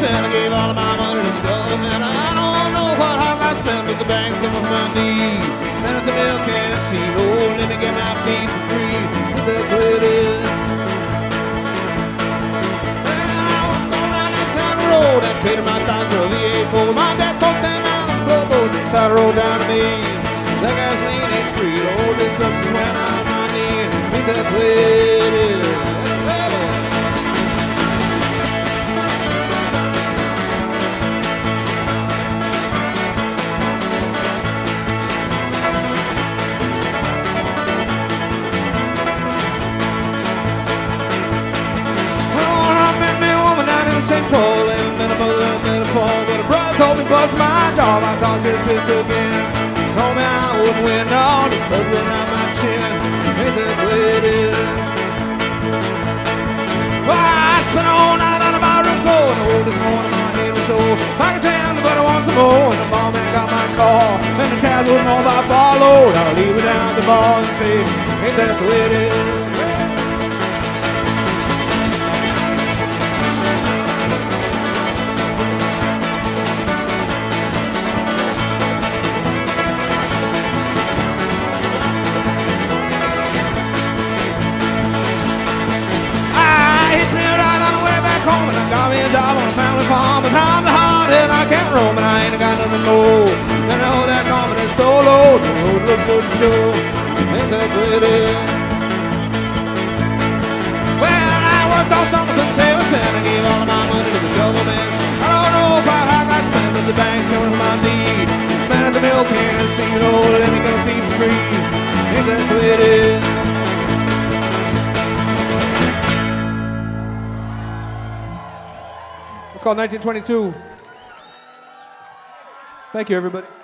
cent. I gave all of my money to the government. I don't know what I got spent, but the bank's coming from my knees. And at the mill can't see, oh, let me get my feet for free. That's the way it is. Road and traded my stock for a V8 for my dad talked down on the floorboard. That rolled down to me. That gasoline ain't free. The old destruction went on my knee. Ain't that the way it is? Oh, I met me a woman down in St. Paul. But a brother told me bust my job. I talked to his sister again. Told me I wouldn't win all the blood running out my chin. Ain't that the way it is? Well, I spent all night on the barroom floor, and oh, this morning my head was sore. I can tell but I want some more. And the barman got my car, and the tab wouldn't know if I followed. I'll leave it down at the bar and say, ain't that the way it is? Home and I got me a job on a family farm, but I'm the hard and I can't roam and I ain't got nothing more. And I know that Norman is so low, the road looks good to show. Ain't that the way it is? Well, I worked on something since 7 cents. I gave all of my money to the government. I don't know quite how I got spent, but the bank's coming from my deed. Man at the milk can't see no, let me get a feet for free. Ain't that the way it is? It's called 1922. Thank you, everybody.